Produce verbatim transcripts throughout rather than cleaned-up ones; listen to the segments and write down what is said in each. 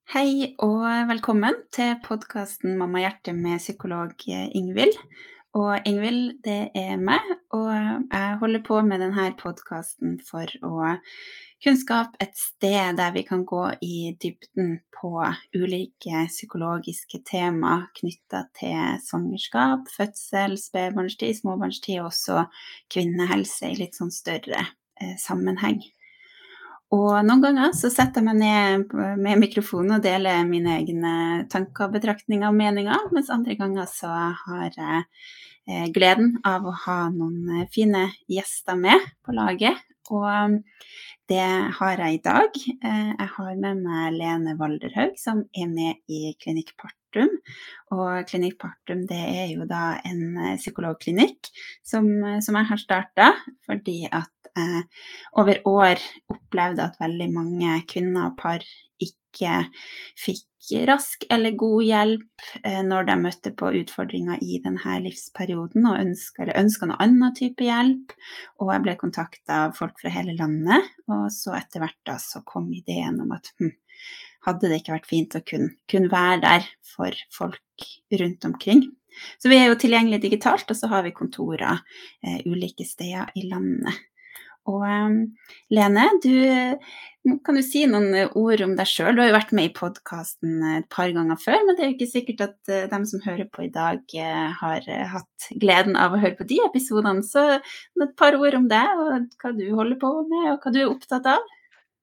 Hei og velkommen til podcasten Mamma Hjerte med psykolog Ingvild. Og Ingvild, det er meg, og jeg holder på med denne podcasten for å kunne skape et sted der vi kan gå i dybden på ulike psykologiske tema knyttet til svangerskap, fødsel, spedbarnstid, småbarnstid og også kvinnehelse i litt sånn større eh, sammenheng. Og noen ganger så setter jeg meg ned med mikrofonen og deler mine egne tanker, betraktninger og meninger, mens andre ganger så har jeg eh, gleden av å ha noen fine gjester med på laget. Og det har jeg i dag. Eh, jeg har med meg Lene Walderhaug, som er med i Klinikk Partum. Og Klinikk Partum, det er jo da en psykologklinikk som, som jeg har startet, fordi at jeg over år opplevde at veldig mange kvinner og par ikke fikk rask eller god hjelp eh, når de møtte på utfordringer i denne livsperioden og ønsket, eller ønsket noe annen type hjelp. Og jeg ble kontaktet av folk fra hele landet, og så etter hvert da så kom ideen om at hm, hadde det ikke vært fint å kunne, kunne være der for folk rundt omkring. Så vi er jo tilgjengelig digitalt, og så har vi kontorer eh, ulike steder i landet. Og um, Lene, du, kan du si noen ord om deg selv? Du har jo vært med i podcasten et par ganger før, men det er jo ikke sikkert at uh, dem som hører på i dag uh, har uh, hatt gleden av å høre på de episodene. Så et par ord om deg, og hva du holder på med, og hva du er opptatt av.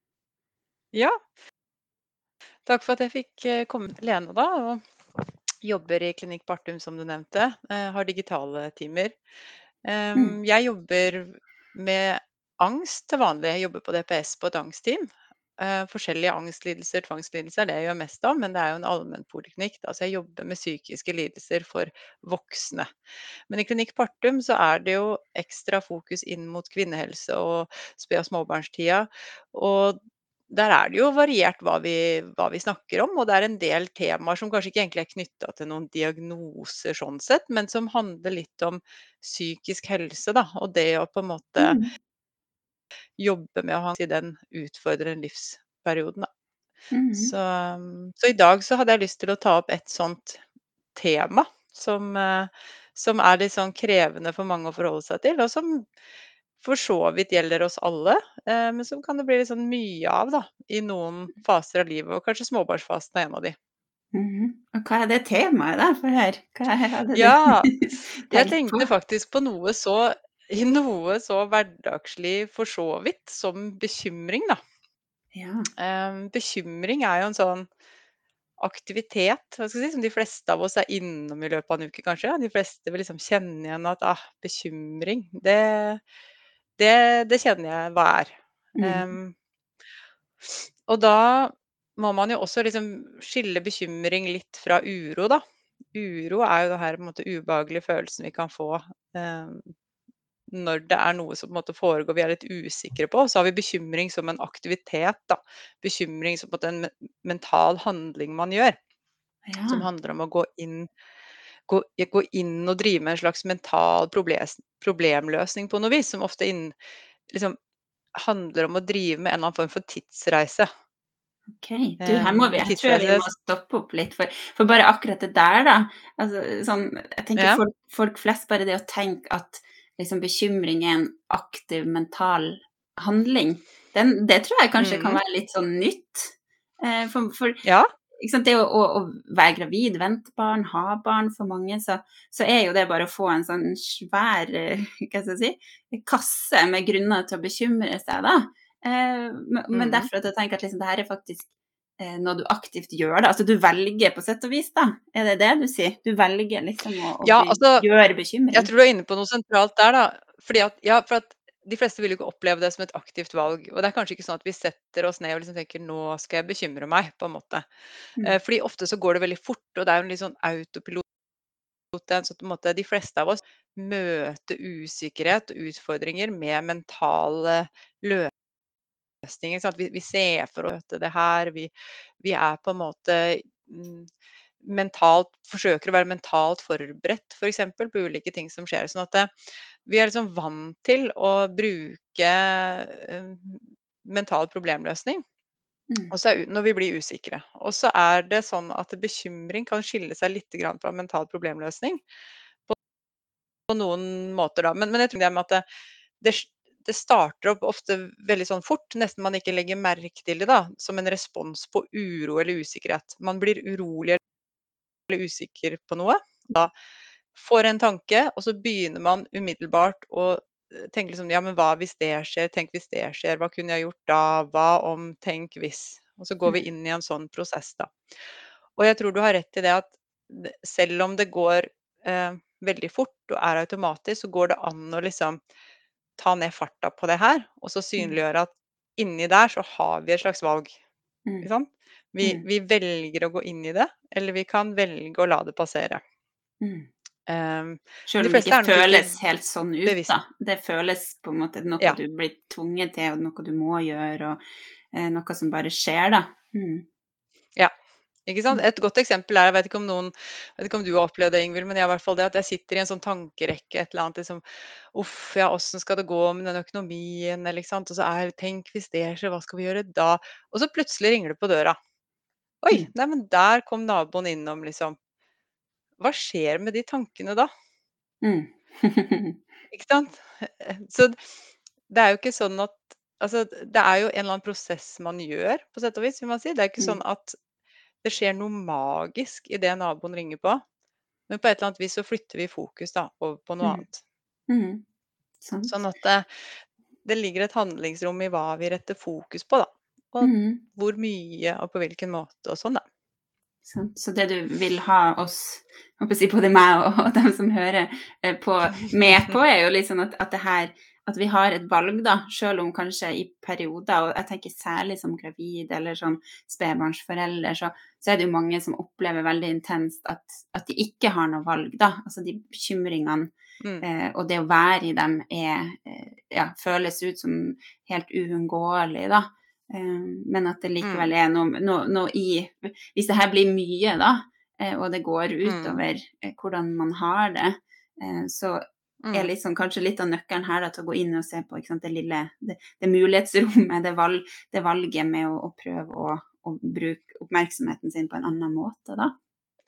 Ja, takk for at jeg fikk eh, komme til Lene da, og jobber i Klinikk Partum som du nevnte, eh, har digitale timer. Mm. Um, jeg jobber med angst til vanlig, jeg jobber på D P S på et angstteam. Eh, forskjellige angstlidelser, tvangslidelser, det jeg gjør mest av, men det er jo en allmennpoliklinikk, da, så jeg jobber med psykiske lidelser for voksne. Men i Klinikk Partum så er det jo ekstra fokus inn mot kvinnehelse og sped- og småbarnstida, og der er det jo variert hva vi, hva vi snakker om, og det er en del temaer som kanskje ikke egentlig er knytta til noen diagnoser sånn sett, men som handler litt om psykisk helse, da, og det å på en måte Mm. jobbe med å ha i den utfordrende livsperioden, da. Mm. Så, um, så i dag så hadde jeg lyst til å ta opp et sånt tema som, eh, som er litt sånn krevende for mange å forholde seg til, og som for så vidt gjelder oss alle, eh, men som kan det bli litt sånn mye av da, i noen faser av livet, og kanskje småbarnsfasen er en av de. Mhm. Og hva er det temaet da? Få høre. Hva hadde du Ja, jeg tenkt på? tenkte faktisk på noe så, i noe så hverdagslig for så vidt som bekymring, da. Ja. Eh, bekymring er jo en sånn aktivitet, hva skal jeg si, som de fleste av oss er innom i løpet av en uke, kanskje. De fleste vil liksom kjenne igjen at ah, bekymring, det, det, det kjenner jeg hva er. Mm. Em, og da må man jo også liksom skille bekymring litt fra uro, da. Uro er jo det her på en måte ubehagelige følelsen vi kan få em, når det er noe som på en måte foregår vi er litt usikre på. Så har vi bekymring som en aktivitet, da. Bekymring som på en måte en me- mental handling man gjør, som Ja. handler om å gå inn, gå, gå inn og drive med en slags mental probles, problemløsning på noe vis, som ofte inn, liksom, handler om å drive med en eller annen form for tidsreise. Ok, du, her må Um, vi, jeg tror vi tidsreise, må stoppe opp litt, for, for bare akkurat det der da, altså, sånn, jeg tenker ja. folk, folk flest bare det å tenke at liksom, bekymring er en aktiv mental handling, Den, det tror jeg kanskje kan Mhm. være litt sånn nytt, eh, for, for Ja. ikke sant, det å, å, å være gravid, vente barn, ha barn for mange, så, så er jo det bare å få en sånn svær, eh, hva skal jeg si, kasse med grunner til å bekymre seg da. Eh, men men Mhm. derfor at jeg tenker at liksom, det her er faktisk eh, noe du aktivt gjør da. Altså du velger på sett og vis da. Er det det du sier? Du velger liksom å, å Ja, be, altså, gjøre jeg bekymring. tror du er inne på noe sentralt der, da. Fordi at, ja, for at de fleste vil jo ikke oppleve det som et aktivt valg. Og det er kanskje ikke sånn at vi setter oss ned og liksom tenker nå skal jeg bekymre meg, på en måte. Mm. Eh, fordi ofte så går det veldig fort, og det er jo en litt sånn autopilot. det er en sånn, på en måte, de fleste av oss møter usikkerhet og utfordringer med mentale løsninger. Sant? Vi, vi ser for oss det her, vi, vi er på en måte mm, mentalt, forsøker å være mentalt forberedt for eksempel, på ulike ting som skjer. Sånn at det, vi er liksom vant til å bruke eh, mental problemløsning. Mm. Og så er, når vi blir usikre. Og så er det sånn at bekymring kan skille seg litt grann fra mental problemløsning på noen måter da. Men, men jeg tror det med at det, det, det starter opp ofte veldig sånn fort, nesten man ikke legger merke til det da, som en respons på uro eller usikkerhet. Man blir urolig eller usikker på noe, da får en tanke, og så begynner man umiddelbart å eh, tenke liksom, ja, men hva hvis det skjer, tenk hvis det skjer, hva kunne jeg gjort da, hva om, tenk hvis. Og så går vi Mm. inn i en sånn prosess da. Og jeg tror du har rett i det at det- selv om det går eh, veldig fort og er automatisk, så går det an å liksom ta ned farta på det her, og så Mm. synliggjøre at inni der så har vi et slags valg. Mm. Ikke sant? Vi, Mm. vi velger å gå inn i det, eller vi kan velge å la det passere. Mm. Um, men Selv de om det fleste ikke er nok ikke føles helt sånn ut, bevisst. da. Det føles på en måte noe Ja, du blir tvunget til, og noe du må gjøre, og eh, noe som bare skjer, da. Mm. ja. Ikke sant? Mm. Et godt eksempel er, jeg vet ikke om noen, jeg vet ikke om du har opplevd det, Ingvild, men jeg har i hvert fall det at jeg sitter i en sånn tankerekke, et eller annet, liksom, uff, ja, hvordan skal det gå med den økonomien, eller ikke sant? Og så er, tenk hvis det skjer, hva skal vi gjøre da? Og så plutselig ringer det på døra. Oi, Mm. nei, men der kom naboen innom, liksom. Hva skjer med de tankene da? Mm. Ikke sant? Så det er jo ikke sånn at, altså, det er jo en eller annen prosess man gjør, på sett og vis, vil man si. Det er ikke Mm. sånn at det skjer noe magisk i det naboen ringer på, men på et eller annet vis så flytter vi fokus da, over på noe Mm. annet. Mm. Sant. Sånn at det, det ligger et handlingsrom i hva vi retter fokus på da, og Mm. hvor mye og på hvilken måte og sånn da. Sant. Så det du vil ha oss, jeg håper å si både meg og, og dem som hører eh, på, med på, er jo liksom at, at det her, at vi har et valg da, selv om kanskje i perioder, og jeg tenker særlig som gravid eller som spedbarnsforelder, så, så er det jo mange som opplever veldig intenst at, at de ikke har noe valg da, altså de bekymringene Mm, eh, og det å være i dem er, eh, ja, føles ut som helt uunngåelig da. Eh, men at det mm, likevel er noe, noe, noe i hvis det her blir mye, da, eh, og det går mm, utover eh, hvordan man har det, eh, så er mm, liksom kanskje litt av nøkkelen her da, til å gå inn og se på ikke sant, det lille det, det mulighetsrommet, det, valg, det valget med å, å prøve å, å bruke oppmerksomheten sin på en annen måte, da.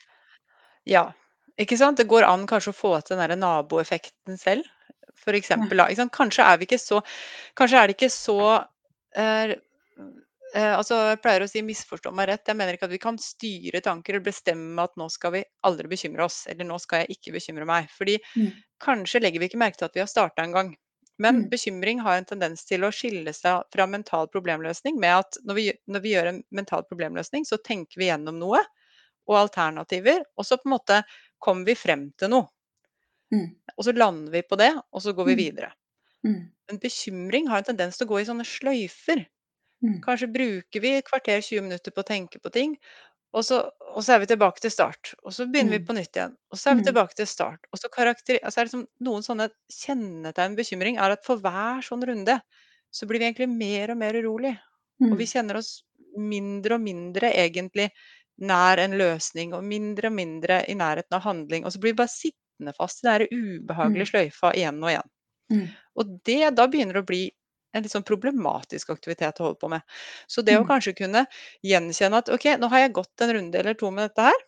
ja, ikke sant? Det går an kanskje å få til den der naboeffekten selv, for Ja. eksempel da, ikke sant? Kanskje er vi ikke så, kanskje er det ikke så, eh, eh, altså jeg pleier å si misforstå meg rett, jeg mener ikke at vi kan styre tanker og bestemme at nå skal vi aldri bekymre oss, eller nå skal jeg ikke bekymre meg, fordi Mm. kanskje legger vi ikke merke til at vi har startet en gang. Men Mm. bekymring har en tendens til å skille seg fra mental problemløsning med at når vi, når vi gjør en mental problemløsning, så tenker vi gjennom noe, og alternativer, og så på en måte kommer vi frem til noe. Mm. Og så lander vi på det, og så går vi Mm. videre. Mm. Men bekymring har en tendens til å gå i sånne sløyfer. Mm. Kanskje bruker vi et kvarter, tjue minutter på å tenke på ting, og så, og så er vi tilbake til start. Og så begynner vi Mm. på nytt igjen. Og så er vi Mm. tilbake til start. Og så karakter, altså er det som noen sånne kjennetegn med bekymring er at for hver sånn runde, så blir vi egentlig mer og mer urolig. Og vi Mm. kjenner oss mindre og mindre egentlig nær en løsning, og mindre og mindre i nærheten av handling. Og så blir vi bare sittende fast i den der ubehagelige Mm. sløyfa igjen og igjen. Mm. Og det, da begynner det å bli en litt sånn problematisk aktivitet å holde på med. Så det å Mm. kanskje kunne gjenkjenne at ok, nå har jeg gått en runde eller to med dette her,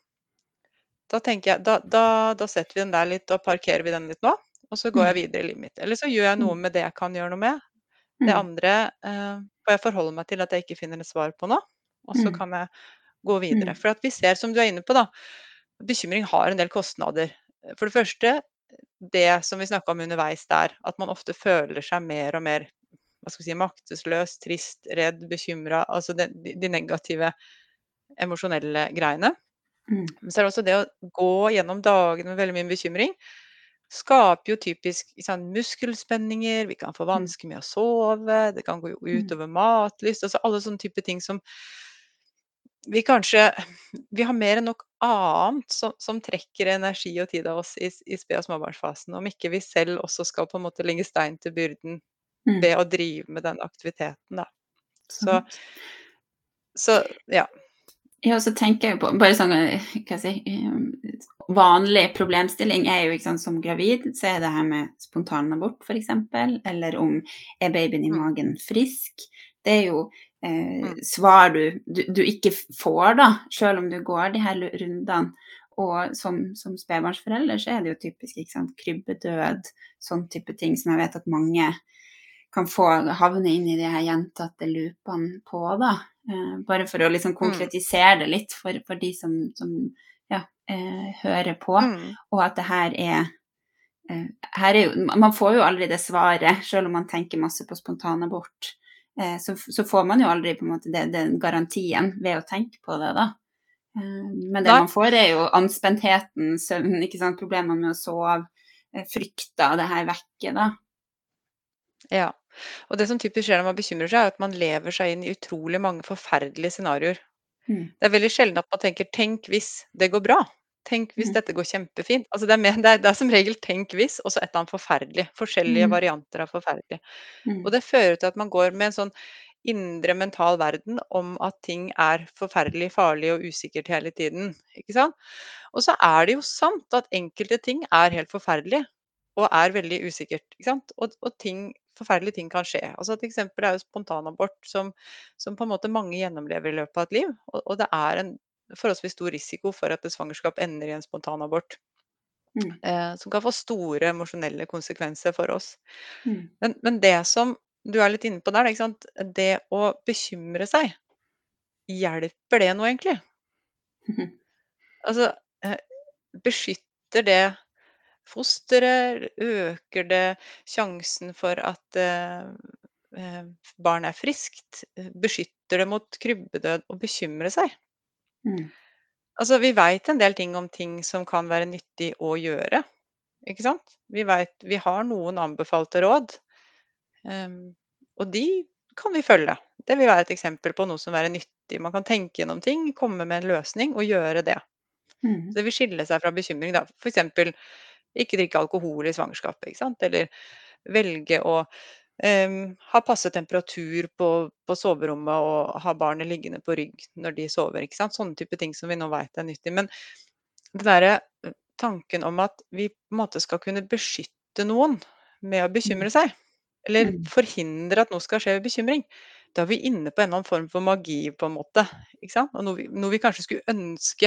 da tenker jeg, da, da, da setter vi den der litt, og parkerer vi den litt nå, og så går jeg Mm. videre i livet mitt. Eller så gjør jeg noe Mm. med det jeg kan gjøre noe med. Det Mm. andre eh, får jeg forholde meg til at jeg ikke finner et svar på nå, og så Mm. kan jeg gå videre. Mm. For at vi ser, som du er inne på, da, bekymring har en del kostnader. For det første, det som vi snakka om underveis der, at man ofte føler seg mer og mer hva skal vi si, maktesløs, trist, redd, bekymra. Altså de, de de negative emosjonelle greiene. Mm. Men så er det også det å gå gjennom dagene med veldig mye bekymring, skaper jo typisk ikke sant, muskelspenninger, vi kan få Mm. vansker med å sove, det kan gå Mm. utover matlyst, altså alle sånne type ting som vi kanskje vi har mer enn nok annet som, som trekker energi og tid av oss i, i sped- og småbarnsfasen, om ikke vi selv også skal på en måte legge stein til byrden Mm. ved å drive med den aktiviteten, da. Så, Sant. så ja. Ja, så tenker jeg på bare sånn, eh, hva jeg si, eh, vanlig problemstilling er jo, ikke sant, som gravid, så er det her med spontanabort for eksempel, eller om er babyen i Mm, magen frisk. Det er jo eh, Mm. svar du, du, du ikke får, da, selv om du går de her rundene. Og som, som spedbarnsforelder så er det jo typisk, ikke sant, krybbedød, sånn type ting som jeg vet at mange kan få havne inn i de her gjentatte loopene på, da. Eh, bare for å liksom Mm. konkretisere det litt for, for de som, som ja, eh, hører på, Mm. og at det her er, eh, her er jo, man får jo aldri det svaret, selv om man tenker masse på spontanabort, eh, så, så får man jo aldri på en måte det, den garantien ved å tenke på det, da. Eh, men det Nei. man får er jo anspentheten, søvn, ikke sant, problemer med å sove, eh, frykta det her vekke, da. Ja. Og det som typisk skjer når man bekymrer seg, er at man lever seg inn i utrolig mange forferdelige scenarioer. Mm. Det er veldig sjelden at man tenker 'tenk hvis det går bra'. Tenk hvis Mm. dette går kjempefint. Altså det er, mer, det er, det er som regel 'tenk hvis', og så et eller annet forferdelig. Forskjellige Mm. varianter av forferdelig. Mm. Og det fører til at man går med en sånn indre mental verden om at ting er forferdelig farlig og usikkert hele tiden. Ikke sant? Og så er det jo sant at enkelte ting er helt forferdelige og er veldig usikkert. Ikke sant? Og, og ting, forferdelige ting kan skje. Altså et eksempel er jo spontanabort, som, som på en måte mange gjennomlever i løpet av et liv. Og, og det er en forholdsvis stor risiko for at et svangerskap ender i en spontanabort. Mm. Eh, som kan få store emosjonelle konsekvenser for oss. Mm. Men, men det som du er litt inne på der, ikke sant? Det å bekymre seg, hjelper det noe egentlig? Mhm. Altså, eh, beskytter det fosteret? Øker det sjansen for at eh, eh, barn er friskt? Beskytter det mot krybbedød å bekymre seg? Mm. Altså, vi veit en del ting om ting som kan være nyttig å gjøre, ikke sant? Vi vet, vi har noen anbefalte råd, em, og de kan vi følge. Det vil være et eksempel på noe som er nyttig. Man kan tenke gjennom ting, komme med en løsning og gjøre det. Så Mm. det vil skille seg fra bekymring, da. For eksempel ikke drikke alkohol i svangerskapet, ikke sant? Eller velge å em, ha passe temperatur på, på soverommet og ha barnet liggende på rygg når de sover, ikke sant? Sånne type ting som vi nå vet er nyttig. Men det derre eh, tanken om at vi på en måte skal kunne beskytte noen med å Mm. bekymre seg, eller Mm. forhindre at noe skal skje ved bekymring, da er vi inne på en eller annen form for magi, på en måte. Ikke sant? Og noe vi, noe vi kanskje skulle ønske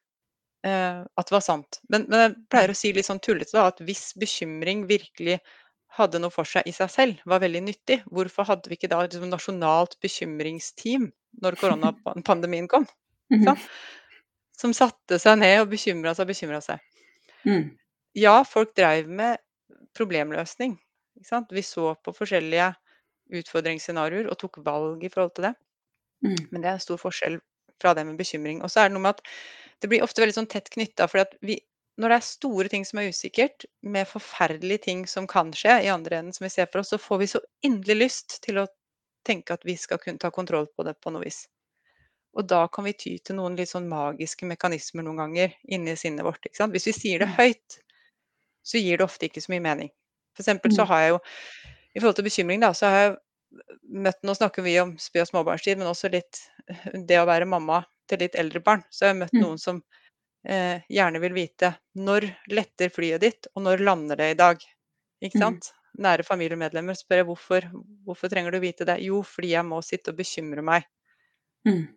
eh, at det var sant. Men, men jeg pleier å si litt sånn tullete da, at hvis bekymring virkelig hadde noe for seg i seg selv, var veldig nyttig, hvorfor hadde vi ikke da et liksom nasjonalt bekymringsteam når koronapandemien kom? Ikke Mhm. sant? Som satte seg ned og bekymra seg og bekymra seg. Mm. Ja, folk dreiv med problemløsning. Ikke sant? Vi så på forskjellige utfordringsscenarioer og tok valg i forhold til det. Mm. Men det er en stor forskjell fra det med bekymring. Og så er det noe med at det blir ofte veldig sånn tett knytta, for vi, når det er store ting som er usikkert, med forferdelige ting som kan skje i andre enden, som vi ser for oss, så får vi så inderlig lyst til å tenke at vi skal kunne ta kontroll på det på noe vis. Og da kan vi ty til noen litt sånn magiske mekanismer noen ganger inni sinnet vårt. Ikke sant? Hvis vi sier det Mm. høyt, så gir det ofte ikke så mye mening. For eksempel så Mm. har jeg jo, i forhold til bekymring, da, så har jeg møtt, nå snakker vi om sped- og småbarnstid, men også litt det å være mamma til litt eldre barn. Så har jeg møtt Mm. noen som eh, gjerne vil vite når letter flyet ditt, og når lander det i dag. Ikke Mm. sant? Nære familiemedlemmer spør jeg hvorfor, hvorfor trenger du vite det? Jo, fordi jeg må sitte og bekymre meg Mm.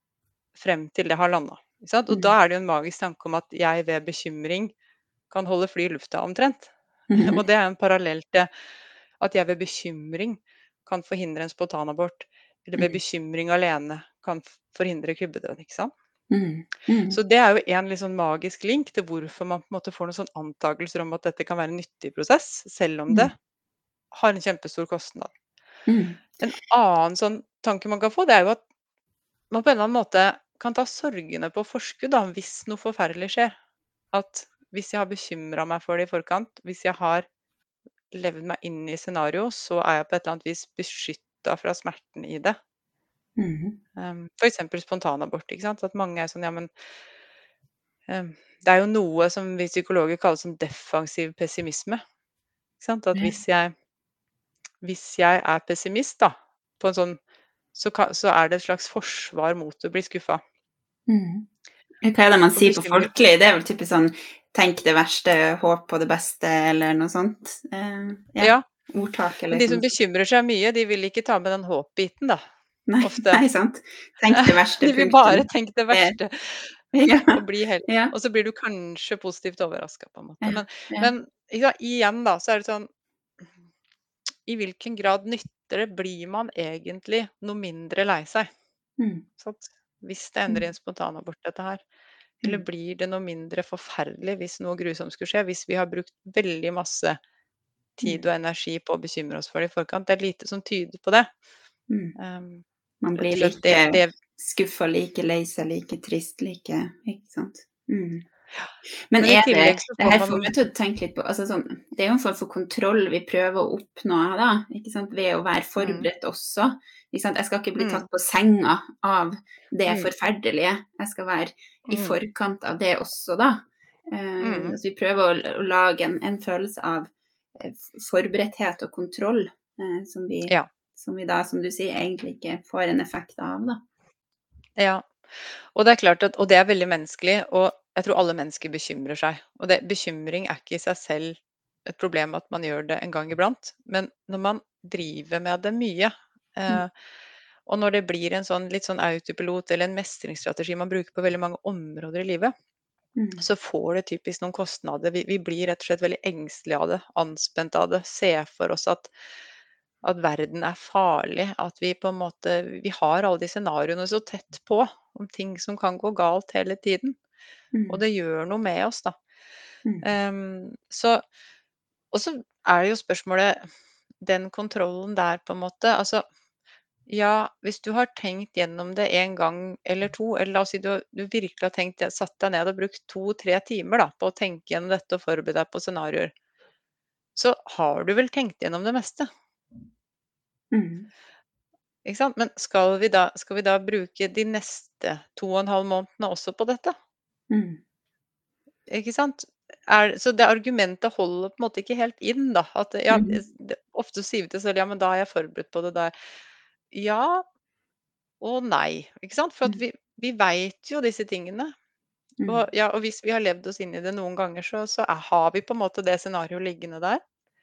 frem til det har landa. Og da Mm. er det jo en magisk tanke om at jeg ved bekymring kan holde fly i lufta omtrent. Og Mhm. det er en parallell til at jeg ved bekymring kan forhindre en spontanabort, eller ved Mm. bekymring alene kan f- forhindre krybbedød. Ikke sant? Mm. Mm. Så det er jo en litt sånn magisk link til hvorfor man på en måte får noen sånne antakelser om at dette kan være en nyttig prosess, selv om det Mm. har en kjempestor kostnad. Mm. En annen sånn tanke man kan få, det er jo at man på en eller annen måte kan ta sorgene på forskudd da, hvis noe forferdelig skjer. At hvis jeg har bekymra meg for det i forkant, hvis jeg har levd meg inn i scenario, så er jeg på et eller annet vis beskytta fra smerten i det. Mhm. Um, for eksempel spontanabort. Ikke sant? At mange er sånn, ja, men um, det er jo noe som vi psykologer kaller som defensiv pessimisme. Ikke sant? At Ja. hvis jeg, hvis jeg er pessimist, da, på en sånn, så, kan, så er det et slags forsvar mot å bli skuffa. Mhm. Hva er det man Og sier på bekymre folkelig? Det er vel typisk sånn tenk det verste, håp på det beste, eller noe sånt. Eh, ja, Ja, ordtak men eller de som sånn. bekymrer seg mye, de vil ikke ta med den håpbiten, da. Nei, ofte. nei, sant. Tenk det verste, De vil punktum. bare tenke det Det verste, ja, og bli helt ja, og så blir du kanskje positivt overraska, på en måte. ja, Men ja. men ja, igjen da, så er det sånn I hvilken grad nytter det? Blir man egentlig noe mindre lei seg? Mm, Sant? Hvis det ender i mm, en spontanabort, dette her. Eller mm, blir det noe mindre forferdelig hvis noe grusomt skulle skje? Hvis vi har brukt veldig masse tid mm, og energi på å bekymre oss for det i forkant. Det er lite som tyder på det. mm. Um, Man rett blir og slett det, like det skuffa, like lei seg, like trist, like ikke sant. Mm. Men Men i er det tillegg så det får her man får meg til å tenke litt på altså sånn, det er jo en form for kontroll vi prøver å oppnå da, ikke sant, ved å være mm, forberedt også. Ikke sant? Jeg skal ikke bli mm, tatt på senga av det mm, forferdelige. Jeg skal være i mm, forkant av det også, da. Eh, mm, altså vi prøver å, å lage en, en følelse av eh, forberedthet og kontroll, eh, som vi, ja. som vi da, som du sier, egentlig ikke får en effekt av, da. Ja. Og det er klart at og det er veldig menneskelig, og jeg tror alle mennesker bekymrer seg. Og det bekymring er ikke i seg selv et problem at man gjør det en gang iblant, men når man driver med det mye, Mm, eh, og når det blir en sånn litt sånn autopilot eller en mestringsstrategi man bruker på veldig mange områder i livet, mm, så får det typisk noen kostnader. Vi vi blir rett og slett veldig engstelige av det, anspent av det, ser for oss at at verden er farlig, at vi på en måte vi har alle de scenarioene så tett på om ting som kan gå galt hele tiden. Og mm, det gjør noe med oss, da. mm, Ehm, så og så er det jo spørsmålet den kontrollen der, på en måte. Altså, ja, hvis du har tenkt gjennom det en gang eller to, eller la oss si du har du virkelig har tenkt satt deg ned og brukt to tre timer da, på å tenke gjennom dette og forberede deg på scenarioer, så har du vel tenkt gjennom det meste? mm, Ikke sant? Men skal vi da skal vi da bruke de neste to og en halv månedene også på dette? mm, Ikke sant? Er så det argumentet holder på en måte ikke helt inn, da. At ja, mm, es det ofte sier vi til oss selv: "Ja, men da er jeg forberedt på det, da er" Ja og nei, ikke sant? For at mm, vi vi veit jo disse tingene. mm, Og ja, og hvis vi har levd oss inn i det noen ganger, så så er har vi på en måte det scenarioet liggende der.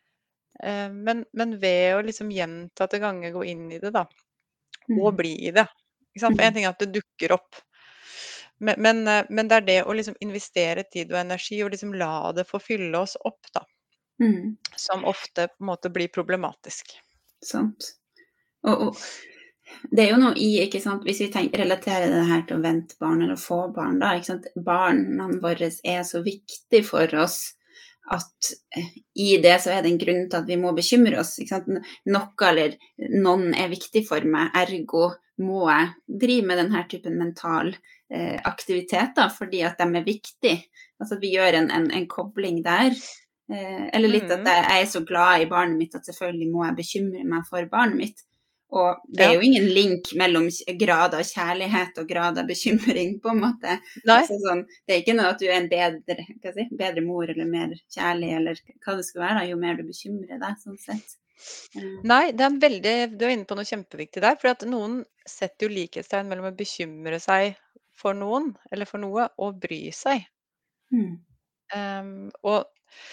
Eh, men men ved å liksom gjentatte ganger gå inn i det, da, og mm, bli i det. Ikke sant? For én mm, ting er at det dukker opp, men men, eh, men det er det å liksom investere tid og energi og liksom la det få fylle oss opp, da, mm, som ofte på en måte blir problematisk. sant. Og, og det er jo noe i, ikke sant, hvis vi tenker, relaterer det her til å vente barn eller få barn, da, ikke sant, barna våre er så viktig for oss at eh, i det så er det en grunn til at vi må bekymre oss. Ikke sant? Noe eller noen er viktig for meg, ergo må jeg drive med denne typen mental eh, aktivitet, da, fordi at de er viktige. Altså at vi gjør en, en, en kobling der. Eh, eller litt at Mhm. jeg, jeg er så glad i barnet mitt at selvfølgelig må jeg bekymre meg for barnet mitt. Og det er Ja. jo ingen link mellom grad av kjærlighet og grad av bekymring, på en måte. Nei. Altså sånn, det er ikke noe at du er en bedre, hva si, bedre mor eller mer kjærlig, eller hva det skal være, da, jo mer du bekymrer deg, sånn sett. Eh, Nei, det er en veldig du er inne på noe kjempeviktig der, for at noen setter jo likhetstegn mellom å bekymre seg for noen, eller for noe, og bry seg. mm, Ehm, og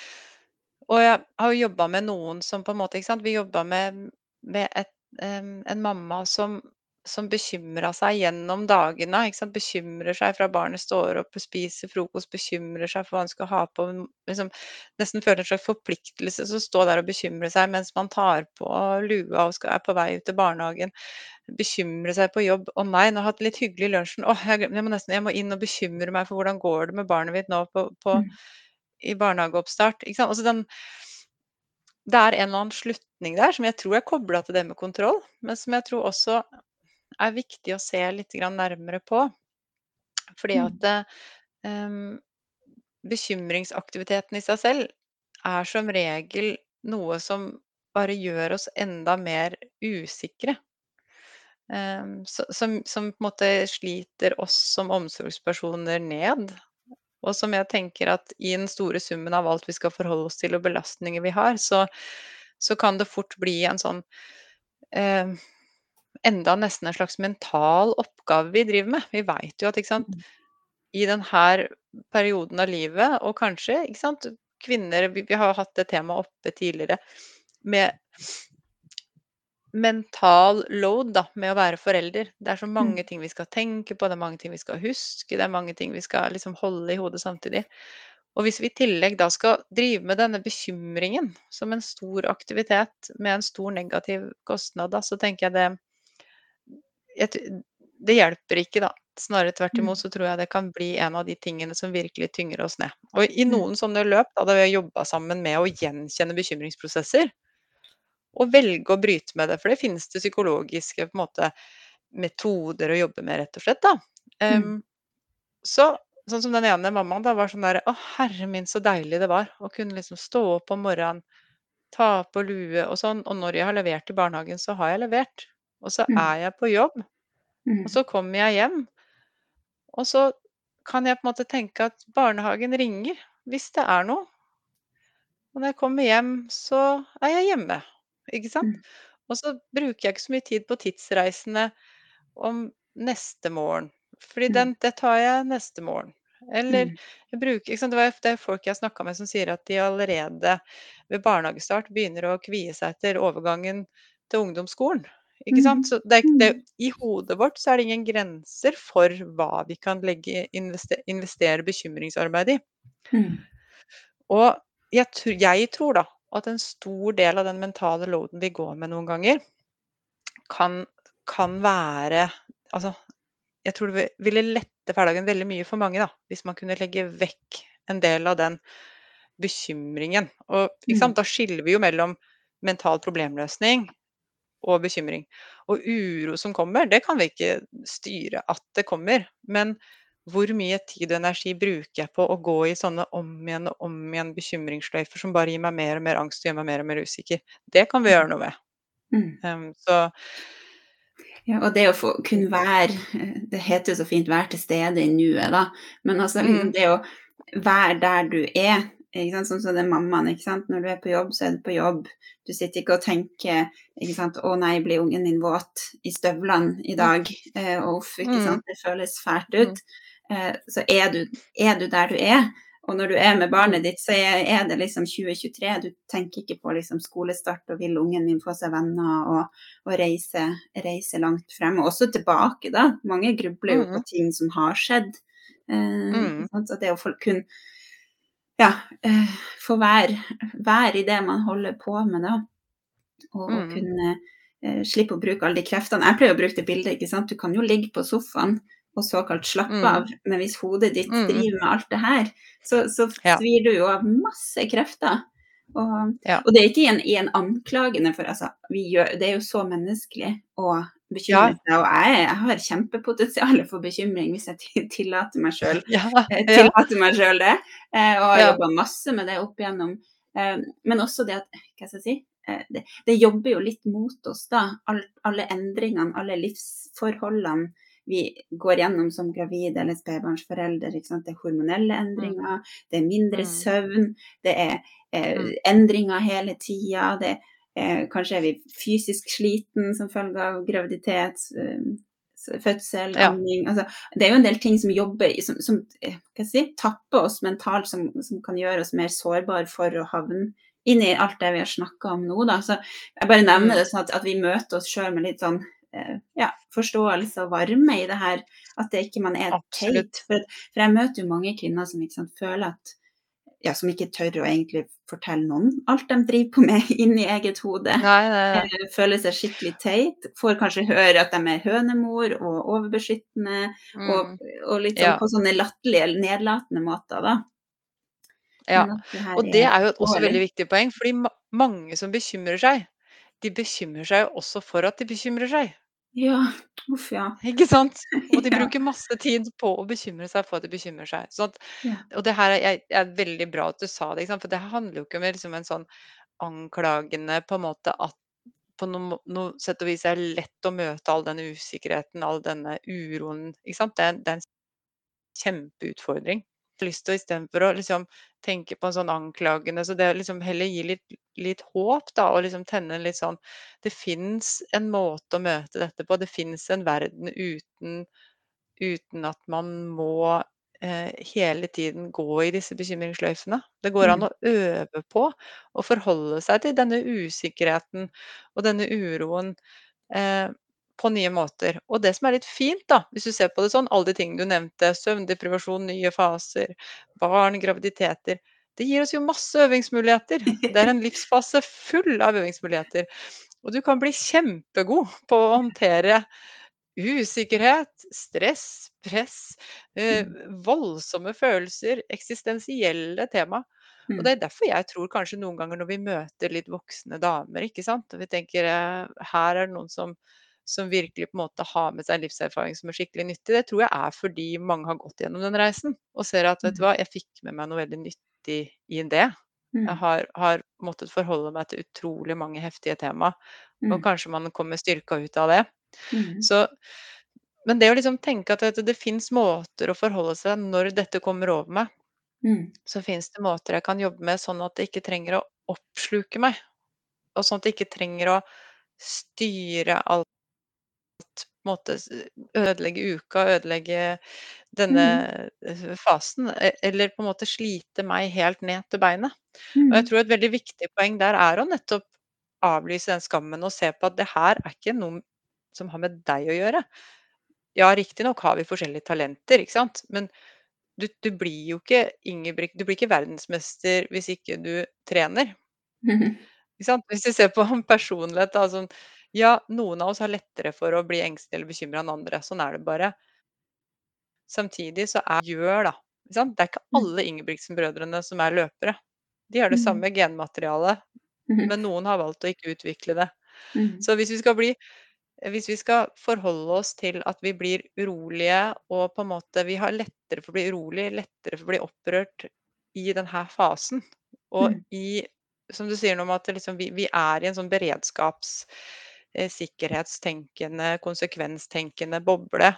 og jeg har jo jobba med noen som på en måte ikke sant, vi jobba med med et em, en mamma som som bekymra seg gjennom dagene, ikke sant. Bekymrer seg fra barnet står opp og spiser frokost, bekymrer seg for hva han skal ha på, liksom nesten føler en slags forpliktelse til å stå der og bekymre seg mens man tar på lua og skal er på vei ut til barnehagen. Bekymre seg på jobb. 'Å nei, nå har jeg hatt litt hyggelig i lunsjen. Åh, jeg glem jeg må nesten jeg må inn og bekymre meg for hvordan går det med barnet mitt nå på på mm, i barnehageoppstart.' Ikke sant. Altså den det er en eller annen slutning der som jeg tror er kobla til det med kontroll, men som jeg tror også er viktig å se litt grann nærmere på. Fordi mm, at eh, em, bekymringsaktiviteten i seg selv er som regel noe som bare gjør oss enda mer usikre. Em, så som som på en måte sliter oss som omsorgspersoner ned, og som jeg tenker at i den store summen av alt vi skal forholde oss til og belastninger vi har, så så kan det fort bli en sånn, eh, enda nesten en slags mental oppgave vi driver med. Vi veit jo at, ikke sant, mm, i den her perioden av livet, og kanskje, ikke sant, kvinner vi vi har hatt det temaet oppe tidligere med mental load da, med å være forelder. Det er så Mm. mange ting vi skal tenke på, det er mange ting vi skal huske, det er mange ting vi skal liksom holde i hodet samtidig. Og hvis vi i tillegg da skal drive med denne bekymringen som en stor aktivitet med en stor negativ kostnad, da, så tenker jeg det jeg t det hjelper ikke da. Snarere tvert Mm. imot så tror jeg det kan bli en av de tingene som virkelig tynger oss ned. Og i Mm. noen sånne løp, da, da vi har jobba sammen med å gjenkjenne bekymringsprosesser, og velge å bryte med det, for det finnes det psykologiske på en måte metoder å jobbe med, rett og slett, da. Mm. Em, så sånn som den ene mammaen da var sånn der, å herre min så deilig det var å kunne liksom stå opp om morgenen, ta på lue og sånn, og når jeg har levert i barnehagen, så har jeg levert. Og så Mm. er jeg på jobb, og Mm. så kommer jeg hjem, og så kan jeg på en måte tenke at barnehagen ringer hvis det er noe. Og når jeg kommer hjem, så er jeg hjemme, ikke sant? Mm. Og så bruker jeg ikke så mye tid på tidsreisene om neste morgen, fordi Mm. den det tar jeg neste morgen. Eller Mm. jeg bruker ikke sant, det var det er folk jeg har snakka med som sier at de allerede ved barnehagestart begynner å kvie seg etter overgangen til ungdomsskolen, ikke sant? Mhm. Så det er ikke det Mm. i hodet vårt så er det ingen grenser for hva vi kan legge investe investere bekymringsarbeid i. Mm. Og jeg tr jeg tror da at en stor del av den mentale loaden vi går med noen ganger, kan kan være altså, jeg tror det vi ville lette hverdagen veldig mye for mange, da, hvis man kunne legge vekk en del av den bekymringen. Og ikke Mm. sant, da skiller vi jo mellom mental problemløsning og bekymring. Og uro som kommer, det kan vi ikke styre at det kommer, men hvor mye tid og energi bruker jeg på å gå i sånne om igjen og om igjen bekymringssløyfer som bare gir meg mer og mer angst og gjør meg mer og mer usikker? Det kan vi gjøre noe med. Mm. Ehm, så Ja, og det å få kunne være Det heter jo så fint 'være til stede i nuet', da, men altså liksom mhm, det å være der du er, ikke sant, sånn som den mammaen, ikke sant. Når du er på jobb, så er du på jobb. Du sitter ikke og tenker, ikke sant, 'Å nei, blir ungen din våt i støvlene i mm, dag?' Eh, og uff, ikke mhm, sant, det føles fælt mhm, ut. Eh, så er du er du der du er, og når du er med barnet mhm, ditt, så er er det liksom tjue tjuetre. Du tenker ikke på liksom skolestart og vil ungen din få seg venner og og reise reise langt frem, og også tilbake, da. Mange grubler jo på mhm, ting som har skjedd. Eh, ikke mhm, sant? Så det å få kun ja, eh, få være være i det man holder på med, da, og og mhm, kunne, eh, slippe å bruke alle de kreftene. Jeg pleier å bruke det bildet, ikke sant. Du kan jo ligge på sofaen og såkalt slappe mhm, av, men hvis hodet ditt mhm. driver med alt det her, så så Ja, svir du jo av masse krefter. Og ja. og det er ikke i en i en anklagende, for altså, vi gjør det er jo så menneskelig å bekymre Ja, seg, og jeg jeg har kjempepotensial for bekymring hvis jeg ti tillater meg sjøl ja, eh, ja, tillater meg sjøl det, eh, og har ja. jobba masse med det opp igjennom. Eh, men også det at hva skal jeg si, eh, det det jobber jo litt mot oss, da. All, alle endringene, alle livsforholdene vi går gjennom som gravid eller spedbarnsforelder. Ikke sant? Det er hormonelle Mm, endringer, det er mindre mm, søvn, det er mm, eh, endringer hele tida. Det eh, kanskje er vi fysisk sliten som følge av graviditet, eh, s- fødsel, ja, amming. Altså, det er jo en del ting som jobber i- som, som eh, hva skal jeg si, tapper oss mentalt, som, som kan gjøre oss mer sårbare for å havne inn i alt det vi har snakka om nå, da. Så jeg bare nevner mm, det sånn at, at vi møter oss sjøl med litt sånn eh, ja, forståelse og varme i det her. At det ikke man er teit. absolutt. For, for jeg møter jo mange kvinner som ikke sant, føler at ja, som ikke tør å egentlig fortelle noen alt de driver på med inni eget hode. Nei, nei, nei. Eh, føler seg skikkelig teit. Får kanskje høre at de er hønemor og overbeskyttende, og, Mm, og litt sånn ja, på sånne latterlige eller nedlatende måter, da. ja. Men at det her Og det er er jo et også alvorlig. veldig viktig poeng, fordi ma mange som bekymrer seg, de bekymrer seg jo også for at de bekymrer seg. Ja, uff, ja. Ikke sant? Og de Ja, bruker masse tid på å bekymre seg for at de bekymrer seg. Sånn at ja. og det her er jeg er veldig bra at du sa det, ikke sant, for det handler jo ikke om liksom en sånn anklagende på en måte at på noe må noe sett og vis er lett å møte all denne usikkerheten, all denne uroen, ikke sant? Det er det er en kjempeutfordring. Jeg har lyst til å istedenfor å liksom tenke på en sånn anklagende, så det å liksom heller gi litt litt håp da, og liksom tenne en litt sånn det fins en måte å møte dette på, det fins en verden uten uten at man må eh, hele tiden gå i disse bekymringsløyfene. Det går an Mm. å øve på å forholde seg til denne usikkerheten og denne uroen eh, på nye måter. Og det som er litt fint, da, hvis du ser på det sånn, alle de tingene du nevnte, søvn, deprivasjon, nye faser, barn, graviditeter, det gir oss jo masse øvingsmuligheter. Det er en livsfase full av øvingsmuligheter. Og du kan bli kjempegod på å håndtere usikkerhet, stress, press, eh, Mm. voldsomme følelser, eksistensielle tema. Og det Mm. er derfor jeg tror kanskje noen ganger når vi møter litt voksne damer, ikke sant, og vi tenker eh, her er det noen som, som virkelig på en måte har med seg livserfaring som er skikkelig nyttig, det tror jeg er fordi mange har gått gjennom den reisen og ser at vet du Mm. hva, jeg fikk med meg noe veldig nyttig i det. Jeg Mm. har, har måttet forholde meg til utrolig mange heftige tema, og Mm. kanskje man kommer styrka ut av det. Mm. Så, men det å liksom tenke at det, det fins måter å forholde seg når dette kommer over meg, Mm. så fins det måter jeg kan jobbe med sånn at det ikke trenger å oppsluke meg, og sånn at det ikke trenger å styre alt, på en måte s ødelegge uka, ødelegge denne Mm. eh, fasen, e eller på en måte slite meg helt ned til beinet. Og jeg Mm. tror et veldig viktig poeng der er å nettopp avlyse den skammen og se på at det her er ikke noe som har med deg å gjøre. Ja, riktignok har vi forskjellige talenter, ikke sant, men du du blir jo ikke Ingebrigt du blir ikke verdensmester hvis ikke du trener, Mhm. ikke sant? Hvis du ser på personlighet da, sånn ja, noen av oss har lettere for å bli engstelige eller bekymra enn andre, sånn er det bare. Samtidig så er gjør da, ikke sant? Det er ikke Mm. alle Ingebrigtsen-brødrene som er løpere. De har det Mm. samme genmaterialet, Mhm. men noen har valgt å ikke utvikle det. Mm. Så hvis vi skal bli hvis vi skal forholde oss til at vi blir urolige, og på en måte vi har lettere for å bli urolig, lettere for å bli opprørt i den her fasen, og Mm. i som du sier noe om at liksom vi vi er i en sånn beredskaps eh, sikkerhetstenkende, konsekvenstenkende boble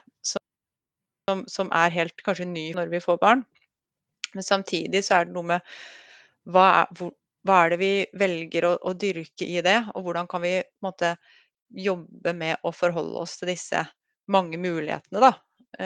som som er helt kanskje ny når vi får barn. Men samtidig så er det noe med hva er hvor hva er det vi velger å å dyrke i det, og hvordan kan vi på en måte jobbe med å forholde oss til disse mange mulighetene, da,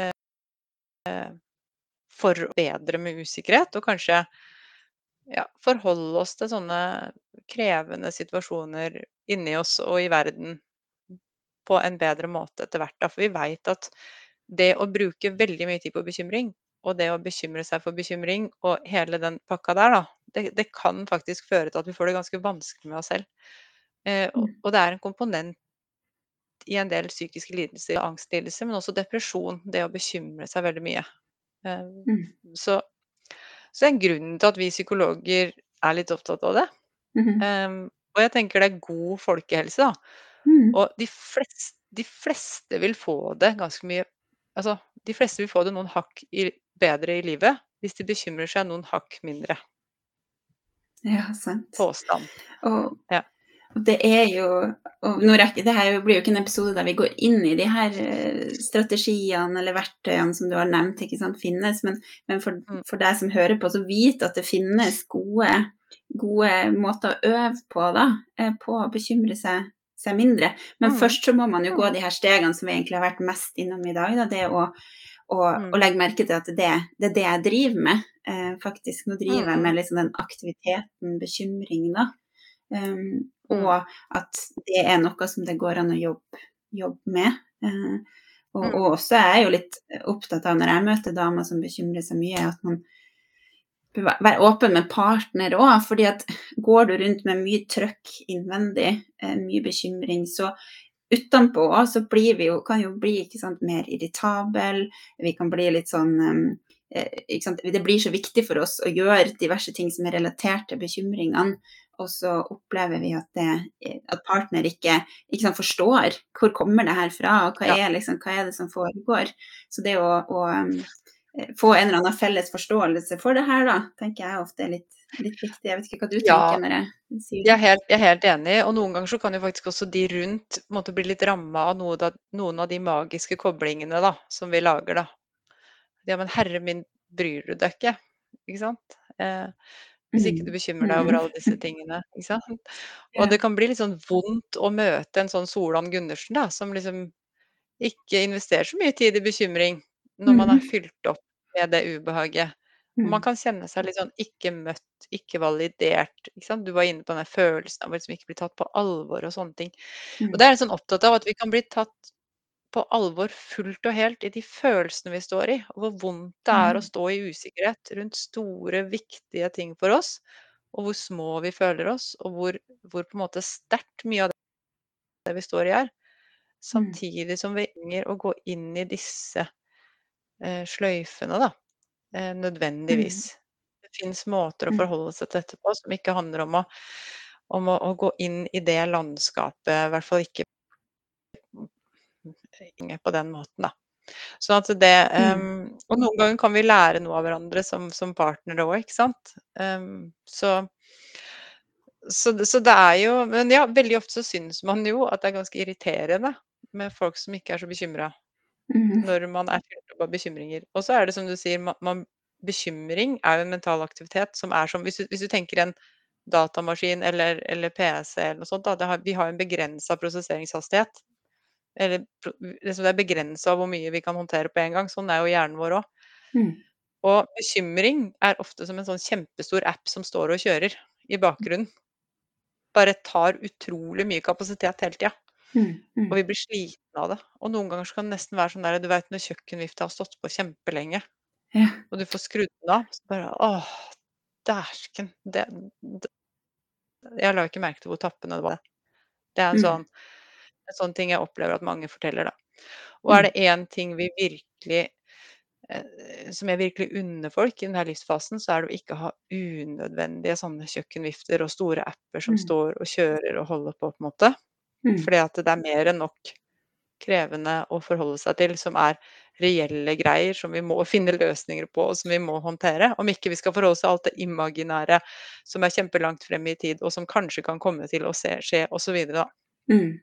for å bedre med usikkerhet, og kanskje, ja, forholde oss til sånne krevende situasjoner inni oss og i verden på en bedre måte etter hvert, da. For vi veit at det å bruke veldig mye tid på bekymring, og det å bekymre seg for bekymring og hele den pakka der, da, det det kan faktisk føre til at vi får det ganske vanskelig med oss selv. Eh, og Mm. og det er en komponent i en del psykiske lidelser og angstlidelser, men også depresjon, det å bekymre seg veldig mye. Eh, Mm. så så en grunn til at vi psykologer er litt opptatt av det. Mhm. Ehm, og jeg tenker det er god folkehelse, da. Mm. Og de fleste de fleste vil få det ganske mye altså, de fleste vil få det noen hakk i bedre i livet hvis de bekymrer seg noen hakk mindre. Ja, sant. Påstand. Og Ja. og det er jo og nå rekker det her blir jo ikke en episode der vi går inn i de her, eh, strategiene eller verktøyene som du har nevnt, ikke sant, finnes, men men for Mm. for deg som hører på, så vit at det finnes gode gode måter å øve på, da, eh, på å bekymre seg seg mindre. Men Mm. først så må man jo gå Mm. de her stegene som vi egentlig har vært mest innom i dag, da. Det å å å Mm. legge merke til at det det er det jeg driver med, eh, faktisk. Nå driver jeg Mm. med liksom den aktiviteten bekymring, da. Um, Mm. og at det er noe som det går an å jobbe jobbe med. Eh, og Mm. og også er jeg jo litt opptatt av når jeg møter damer som bekymrer seg mye, at man bør væ være åpen med partner òg, fordi at går du rundt med mye trøkk innvendig, eh, mye bekymring, så utenpå også, så blir vi jo kan jo bli, ikke sant, mer irritabel, vi kan bli litt sånn, um, eh, ikke sant, det blir så viktig for oss å gjøre diverse ting som er relatert til bekymringene, og så opplever vi at det eh, at partner ikke ikke sant, forstår hvor kommer det her fra, og hva Ja. er liksom hva er det som foregår. Så det å å, um, eh, få en eller annen felles forståelse for det her, da, tenker jeg ofte er litt litt viktig. Jeg vet ikke hva du Ja. tenker når jeg sier Jeg er det? helt jeg er helt enig, og noen ganger så kan jo faktisk også de rundt på en måte bli litt ramma av noe da noen av de magiske koblingene da, som vi lager, da. Ja, men herre min, bryr du deg ikke? Ikke sant? Eh, hvis ikke du Mm. bekymrer deg over Mm. alle disse tingene, ikke sant? Og Ja. det kan bli litt sånn vondt å møte en sånn Solan Gundersen, da, som liksom ikke investerer så mye tid i bekymring når man er Mhm. fylt opp med det ubehaget. Og man Mm. kan kjenne seg litt sånn ikke møtt, ikke validert, ikke sant. Du var inne på den der følelsen av å liksom ikke bli tatt på alvor og sånne ting. Og Mm. det er jeg sånn opptatt av, at vi kan bli tatt på alvor fullt og helt i de følelsene vi står i, og hvor vondt det er å Mm. stå i usikkerhet rundt store, viktige ting for oss, og hvor små vi føler oss, og hvor hvor på en måte sterkt mye av det vi står i er. Mm. Samtidig som vi trenger å gå inn i disse, eh, sløyfene da, eh, nødvendigvis. Mm. Det finnes måter å Mm. forholde seg til dette på, som ikke handler om å om å å gå inn i det landskapet, i hvert fall ikke på den måten, da. Sånn at det, Mm. ehm og noen ganger kan vi lære noe av hverandre som som partnere òg, ikke sant. Ehm, så så det så det er jo men ja, veldig ofte så syns man jo at det er ganske irriterende med folk som ikke er så bekymra, Mhm. når man er fylt opp av bekymringer. Og så er det som du sier, ma man bekymring er jo en mental aktivitet som er som hvis du hvis du tenker en datamaskin eller eller PC eller noe sånt da, det har vi har en begrensa prosesseringshastighet. Eller pro liksom det er begrensa hvor mye vi kan håndtere på en gang. Sånn er jo hjernen vår òg. Mm. Og bekymring er ofte som en sånn kjempestor app som står og kjører i bakgrunnen. Bare tar utrolig mye kapasitet hele tida, Mm. og Mm. vi blir slitne av det. Og noen ganger så kan det nesten være sånn der, du vet når kjøkkenvifta har stått på kjempelenge, Ja. og du får skrudd den av, så bare åh, dæsken, det d jeg la ikke merke til hvor tappende det var. Det er en Mm. sånn en sånn ting jeg opplever at mange forteller, da. Og er Mm. det én ting vi virkelig eh, som jeg virkelig unner folk i den her livsfasen, så er det å ikke ha unødvendige sånne kjøkkenvifter og store apper som Mm. står og kjører og holder på, på en måte. Mm. Fordi at det er mer enn nok krevende å forholde seg til, som er reelle greier som vi må finne løsninger på, og som vi må håndtere. Om ikke vi skal forholde oss til alt det imaginære som er kjempelangt frem i tid, og som kanskje kan komme til å se, skje, og så videre, da. Mm.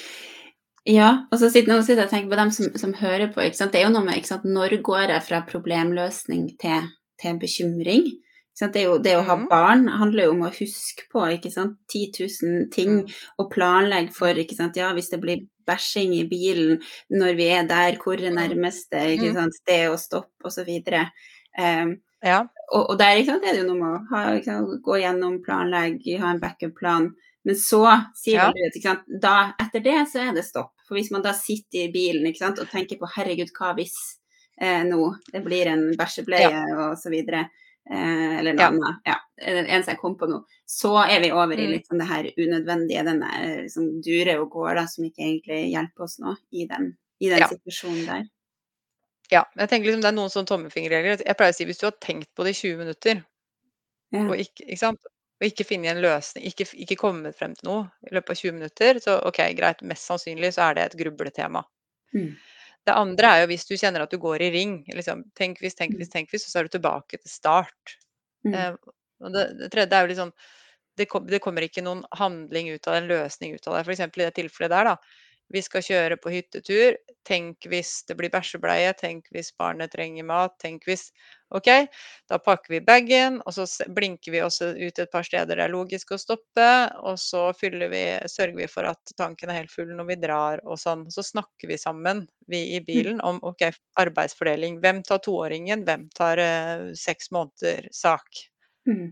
Ja, og så sitter nå sitter jeg og tenker på dem som som hører på, ikke sant. Det er jo noe med, ikke sant, når går jeg fra problemløsning til til bekymring? Ikke sant. Det er jo det å ha Mhm, barn handler jo om å huske på, ikke sant, ti tusen ting, mm, og planlegge mm, for, ikke sant, ja, hvis det blir bæsjing i bilen når vi er der, hvor er mm, nærmeste, ikke mm. sant, sted å stoppe, og så videre. Um, Ja, og, og der, ikke sant, er det jo noe med å ha, ikke sant, gå gjennom, planlegge, ha en backup-plan. Men så sier ja, vel du at ikke sant, da, etter det så er det stopp. For hvis man da sitter i bilen, ikke sant, og tenker på herregud, hva hvis eh, nå det blir en ja, bæsjebleie og så videre, eh, eller noe ja. annet, ja, det eneste jeg kom på nå, så er vi over i Mm. litt sånn det her unødvendige, den der som durer og går da, som ikke egentlig hjelper oss nå i den, i den Ja. situasjonen der. Ja, men jeg tenker liksom det er noen sånne tommelfingerregler. Jeg pleier å si hvis du har tenkt på det i tjue minutter, Ja. og ikke ikke sant, og ikke funnet en løsning, ikke f ikke kommet frem til noe i løpet av tjue minutter, så OK, greit, mest sannsynlig så er det et grubletema. Mm. Det andre er jo hvis du kjenner at du går i ring, liksom tenk hvis, tenk hvis, Mm. tenk hvis, og så er du tilbake til start. Mm. Eh, og det det tredje er jo litt sånn det kom det kommer ikke noen handling ut av det, en løsning ut av det. For eksempel i det tilfellet der, da. Vi skal kjøre på hyttetur. Tenk hvis det blir bæsjebleie, tenk hvis barnet trenger mat, tenk hvis OK, da pakker vi bagen, og så s blinker vi oss ut et par steder det er logisk å stoppe, og så fyller vi sørger vi for at tanken er helt full når vi drar og sånn. Så snakker vi sammen, vi i Mm. bilen, om OK, arbeidsfordeling. Hvem tar toåringen, hvem tar, eh, seks måneder sak? Mm.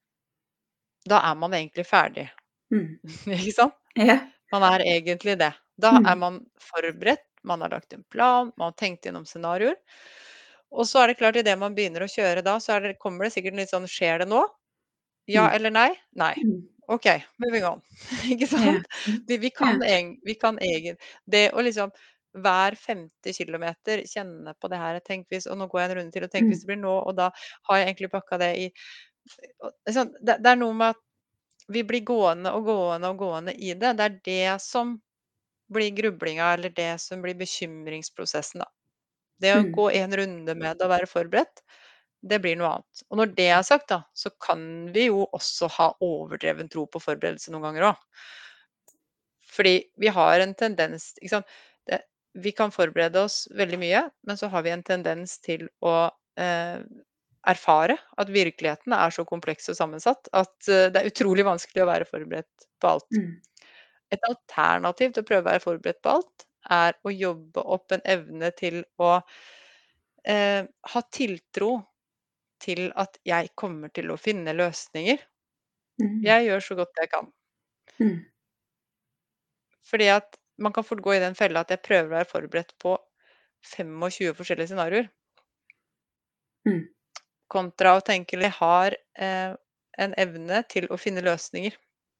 Da er man egentlig ferdig. Mm. Ikke sant? Ja. Man er egentlig det. Da er Mm. man forberedt, man har lagt en plan, man har tenkt gjennom scenarioer. Og så er det klart, idet man begynner å kjøre da, så er det kommer det sikkert litt sånn: "Skjer det nå? Ja Mm. eller nei? Nei. Mm. OK, moving on." Ikke Ja. sant? Vi vi Ja. kan egen vi kan egen det å liksom hver femte kilometer kjenne på det her, tenk hvis og nå går jeg en runde til, og tenk hvis Mm. det blir nå, og da har jeg egentlig pakka det i og ikke sant, det det er noe med at vi blir gående og gående og gående i det. Det er det som blir grublinga, eller det som blir bekymringsprosessen, da. Det å Mm. gå en runde med det og være forberedt, det blir noe annet. Og når det er sagt, da, så kan vi jo også ha overdreven tro på forberedelse noen ganger òg. Fordi vi har en tendens, ikke sant. Det vi kan forberede oss veldig mye, men så har vi en tendens til å, eh, erfare at virkeligheten er så kompleks og sammensatt at, eh, det er utrolig vanskelig å være forberedt på alt. Mm. Et alternativ til å prøve å være forberedt på alt, er å jobbe opp en evne til å eh, ha tiltro til at jeg kommer til å finne løsninger. Mm. Jeg gjør så godt jeg kan. Mm. Fordi at man kan fort gå i den fella at jeg prøver å være forberedt på tjuefem forskjellige scenarioer, Mm. kontra å tenke jeg har eh, en evne til å finne løsninger.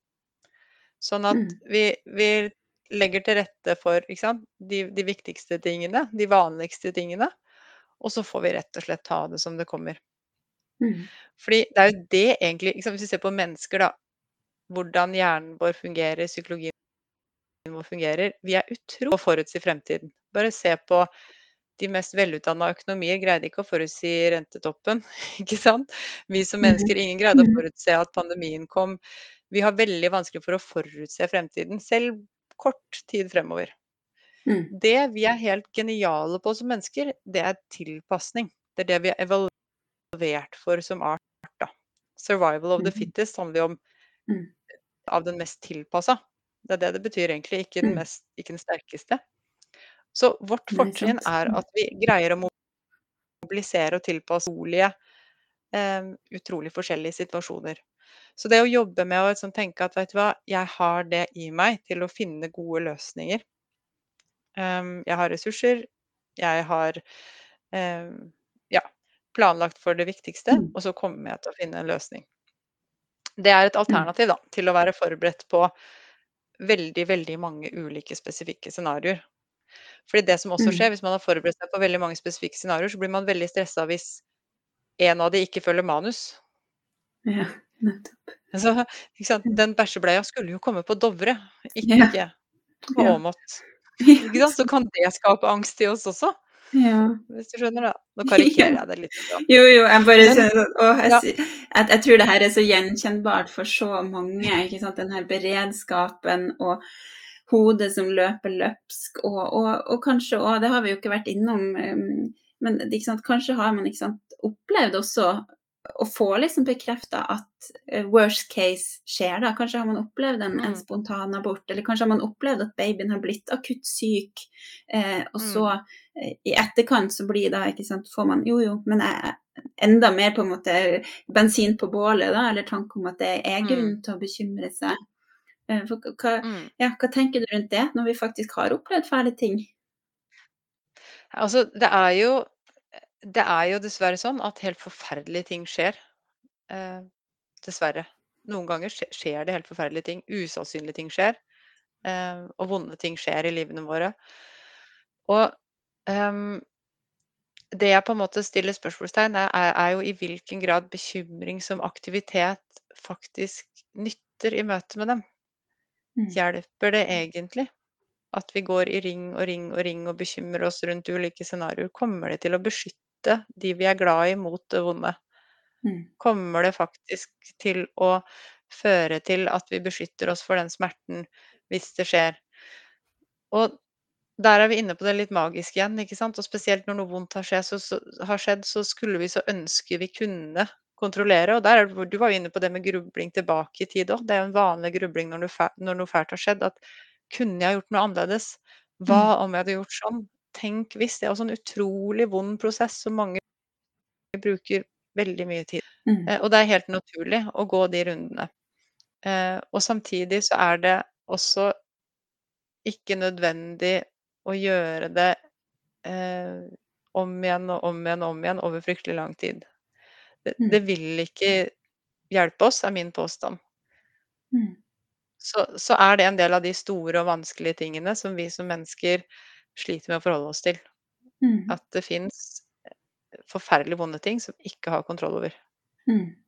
Sånn at Mm. vi, vi legger til rette for, ikke sant, de, de viktigste tingene, de vanligste tingene, og så får vi rett og slett ta det som det kommer. Mm. Fordi det er jo det egentlig, ikke sant, hvis vi ser på mennesker da, hvordan hjernen vår fungerer, psykologien vår fungerer, vi er utrolig å forutsi fremtiden. Bare se på de mest velutdanna økonomier greide ikke å forutsi rentetoppen, ikke sant? Vi som Mhm. mennesker, ingen greide å Mhm. forutse at pandemien kom. Vi har veldig vanskelig for å forutse fremtiden, selv kort tid fremover. Mm. Det vi er helt geniale på som mennesker, det er tilpasning. Det er det vi er evaluert for som art da. Survival of the Mhm. fittest handler jo om Mm. av den mest tilpassa. Det er det det betyr egentlig, ikke den Mm. mest, ikke den sterkeste. Så vårt Nei, fortrinn sant. er Mm. at vi greier å mobilisere og tilpasse rolige, eh, utrolig forskjellige situasjoner. Så det å jobbe med å liksom tenke at, vet du hva, jeg har det i meg til å finne gode løsninger. Um, jeg har ressurser, jeg har um, ja, planlagt for det viktigste, Mm. og så kommer jeg til å finne en løsning. Det er et Mm. alternativ da, til å være forberedt på veldig, veldig mange ulike spesifikke scenarioer. Fordi det som også Mm. skjer, hvis man har forberedt seg på veldig mange spesifikke scenarioer, så blir man veldig stressa hvis en av de ikke følger manus. Ja, nettopp. Altså, ikke sant? Mm. Den bæsjebleia skulle jo komme på Dovre, Ja, ikke på ja. Åmot. Ja, Ikke sant? Så sant. kan det skape angst i oss også, Ja. hvis du skjønner da. Nå Ja. karikerer jeg det litt grann. Jo, jo, jeg bare Men kjenner at å, jeg, ja, sy- jeg, jeg tror det her er så gjenkjennbart for så mange, ikke sant? Den her beredskapen og hodet som løper løpsk, og, og, og kanskje, og det har vi jo ikke vært innom, um, men ikke sant? Kanskje har man ikke sant, opplevd også å få liksom bekreftet at eh, worst case skjer da. Kanskje har man opplevd en, en mm, spontanabort, eller kanskje har man opplevd at babyen har blitt akutt syk, eh, og så mm, eh, i etterkant så blir da, ikke sant, får man, jo jo, men jeg, enda mer på en måte bensin på bålet da, eller tanke om at det er mm, grunn til å bekymre seg. Eh, For, hva, mm. ja, hva tenker du rundt det, når vi faktisk har opplevd fæle ting? Altså, det er jo det er jo dessverre sånn at helt forferdelige ting skjer. Eh, dessverre. Noen ganger skje- skjer det helt forferdelige ting. Usannsynlige ting skjer. Eh, og vonde ting skjer i livene våre. Og ehm, det jeg på en måte stiller spørsmålstegn er, er er jo i hvilken grad bekymring som aktivitet faktisk nytter i møte med dem. Mm. Hjelper det egentlig at vi går i ring og ring og ring og bekymrer oss rundt ulike scenarioer? Kommer det til å beskytte de vi er glad i, mot det vonde? Mm. Kommer det faktisk til å føre til at vi beskytter oss for den smerten hvis det skjer? Og der er vi inne på det litt magiske igjen, ikke sant? Og spesielt når noe vondt har skjedd, så, så, har skjedd, så skulle vi så ønske vi kunne kontrollere. Og der er, det- du var jo inne på det med grubling tilbake i tid òg. Det er jo en vanlig grubling når, du fæ- når noe fælt har skjedd, at kunne jeg gjort noe annerledes? Hva Mm. om jeg hadde gjort sånn? Tenk hvis. Det er også en utrolig vond prosess som mange bruker veldig mye tid. Mm. Eh, og det er helt naturlig å gå de rundene. Eh, og samtidig så er det også ikke nødvendig å gjøre det eh, om igjen og om igjen og om igjen over fryktelig lang tid. Det, Mm. det vil ikke hjelpe oss, er min påstand. Mm. Så, så er det en del av de store og vanskelige tingene som vi som mennesker sliter med å forholde oss til. Mm. At det fins forferdelig vonde ting som vi ikke har kontroll over. Mm.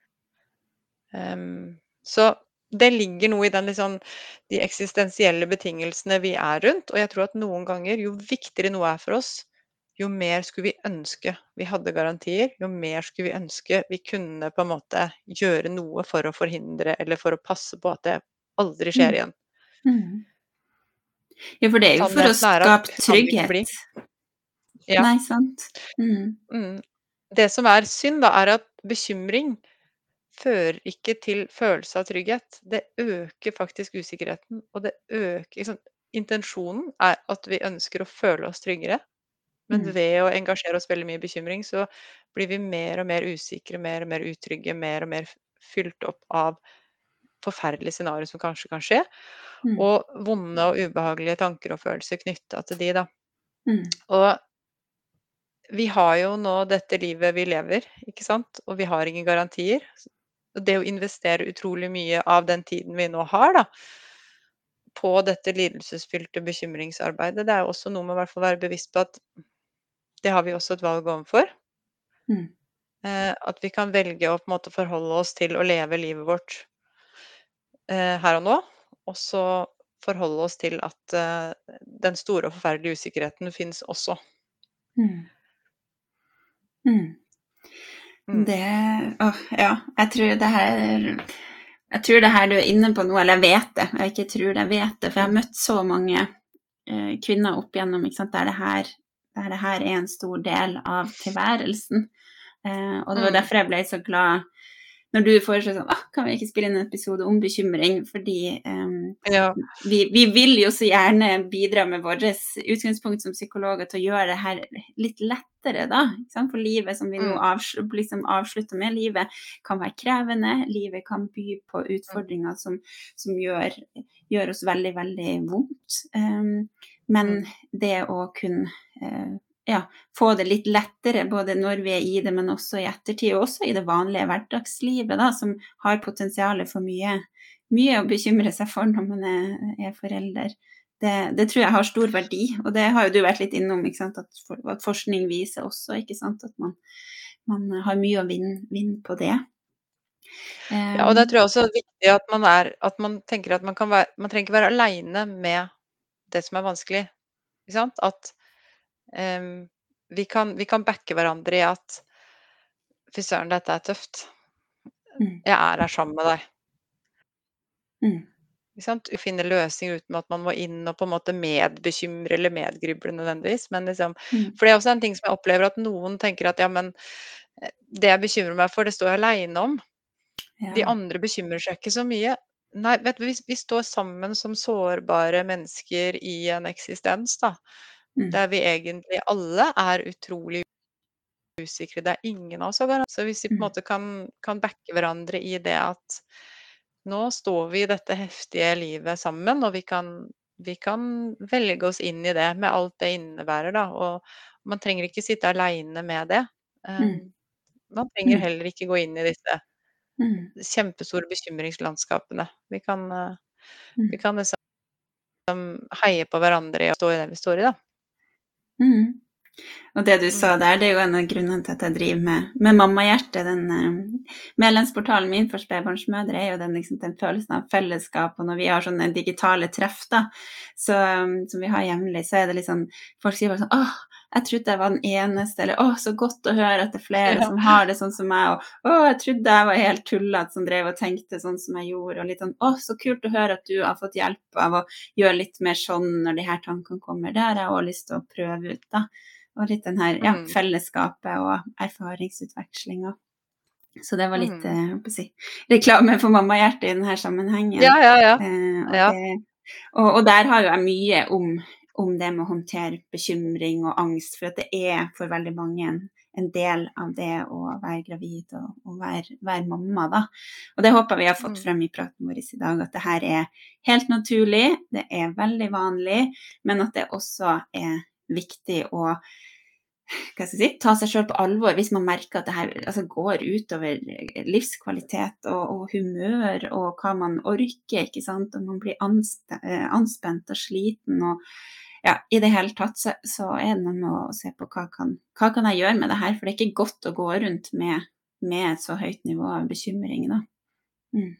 Ehm, så det ligger noe i den liksom, de eksistensielle betingelsene vi er rundt, og jeg tror at noen ganger, jo viktigere noe er for oss, jo mer skulle vi ønske vi hadde garantier, jo mer skulle vi ønske vi kunne på en måte gjøre noe for å forhindre eller for å passe på at det aldri Mm. skjer igjen. Mm. Ja, for det er jo for å Sannheten er at skape kan det ikke bli. trygghet. Ja. Nei, sant? Mm. Mm. Det som er synd, da, er at bekymring fører ikke til følelse av trygghet. Det øker faktisk usikkerheten, og det øker liksom, intensjonen er at vi ønsker å føle oss tryggere, Men Mm. ved å engasjere oss veldig mye i bekymring, så blir vi mer og mer usikre, mer og mer utrygge, mer og mer f fylt opp av forferdelige scenarioer som kanskje kan skje, Mm. og vonde og ubehagelige tanker og følelser knytta til de, da. Mm. Og vi har jo nå dette livet vi lever, ikke sant, og vi har ingen garantier. S og det å investere utrolig mye av den tiden vi nå har, da, på dette lidelsesfylte bekymringsarbeidet, det er jo også noe med å hvert fall være bevisst på at det har vi også et valg overfor. Mm. Eh, at vi kan velge å på en måte forholde oss til å leve livet vårt eh, her og nå, og så forholde oss til at eh, den store og forferdelige usikkerheten fins også. Mm. Mm. Mm. Det Åh, ja. Jeg tror det her Jeg tror det her du er inne på nå, eller jeg vet det, jeg ikke tror det, jeg vet det, for jeg har Mm. møtt så mange eh, kvinner opp igjennom, ikke sant, der det her, der det her er en stor del av tilværelsen. Eh, og det var Mm. derfor jeg ble så glad når du foreslår sånn, ah, kan vi ikke spille inn en episode om bekymring, fordi um, Ja. vi, vi vil jo så gjerne bidra med vårt utgangspunkt som psykologer til å gjøre det her litt lettere da, ikke sant? For livet som vi nå Mm. avsl liksom avslutter med, livet kan være krevende, livet kan by på Mm. utfordringer som, som gjør, gjør oss veldig, veldig vondt. Um, men Mm. det å kunne uh, ja, få det litt lettere, både når vi er i det, men også i ettertid, og også i det vanlige hverdagslivet, da, som har potensial for mye, mye å bekymre seg for når man er, er forelder. Det, det tror jeg har stor verdi, og det har jo du vært litt innom, ikke sant, at, for, at forskning viser også, ikke sant, at man, man har mye å vinne, vinne på det. Ja, og der Um, tror jeg også det er viktig at man er at man tenker at man kan være man trenger ikke være aleine med det som er vanskelig, ikke sant? At, ehm, vi kan vi kan backe hverandre i at "Fy søren, dette er tøft. mm, Jeg er her sammen med deg." mm, Ikke sant? Finne løsninger uten at man må inn og på en måte medbekymre eller medgruble nødvendigvis, men liksom mm, for det er også en ting som jeg opplever at noen tenker at ja, men, eh, det jeg bekymrer meg for, det står jeg aleine om. De ja, andre bekymrer seg ikke så mye. Nei, vet du, vi vi står sammen som sårbare mennesker i en eksistens, da, mm, der vi egentlig alle er utrolig usikre. Det er ingen av oss som har garan så hvis vi på en mm, måte kan kan backe hverandre i det at nå står vi i dette heftige livet sammen, og vi kan vi kan velge oss inn i det med alt det innebærer, da, og man trenger ikke sitte aleine med det. mm, Um, man trenger mm, heller ikke gå inn i disse mm, kjempestore bekymringslandskapene. Vi kan, eh, mm. vi kan liksom heie på hverandre i å stå i det vi står i, da. Mm. Og det du sa Mm. der, det er jo en av grunnene til at jeg driver med, med Mammahjertet. Den uh, medlemsportalen min for spedbarnsmødre er jo den, liksom, den følelsen av fellesskap. Og når vi har sånne digitale treff da, så, um, som vi har jevnlig, så er det liksom folk sier bare sånn åh, jeg trodde jeg var den eneste, eller åh, så godt å høre at det er flere Ja. som har det sånn som meg, og åh, jeg trodde jeg var helt tullet som drev og tenkte sånn som jeg gjorde, og litt sånn åh, så kult å høre at du har fått hjelp av å gjøre litt mer sånn når de her tankene kommer. Det har jeg også lyst til å prøve ut da. Og litt den her, ja, Mm. fellesskapet og erfaringsutvekslinga. Så det var litt, Mm. eh, jeg håper å si, reklame for Mammahjertet i denne sammenhengen. Ja, ja, ja. Eh, og, Ja. det, og, og der har jo jeg mye om, om det med å håndtere bekymring og angst, for at det er for veldig mange en, en del av det å være gravid og, og være, være mamma, da. Og det håper vi har fått Mm. frem i praten vår i dag, at det her er helt naturlig, det er veldig vanlig, men at det også er viktig å hva skal jeg si, ta seg selv på alvor hvis man merker at det her altså, går utover livskvalitet og, og humør og hva man orker, ikke sant, og man blir anste, eh, anspent og sliten, og ja, i det hele tatt så, så er det noe med å se på hva kan, hva kan jeg gjøre med det her, for det er ikke godt å gå rundt med, med et så høyt nivå av bekymring, da. Mm.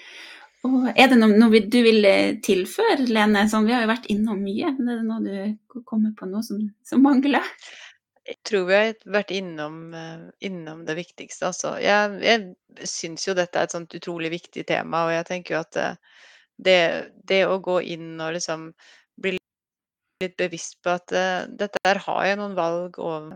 Og er det noe, noe vi- du vil eh, tilføre, Lene? Sånn, vi har jo vært innom mye, men er det noe du kommer på noe som, som mangler? Jeg tror vi har vært innom, eh, innom det viktigste, altså. Jeg jeg syns jo dette er et sånt utrolig viktig tema, og jeg tenker jo at, eh, det det å gå inn og liksom bli litt bevisst på at, eh, dette her har jeg noen valg, og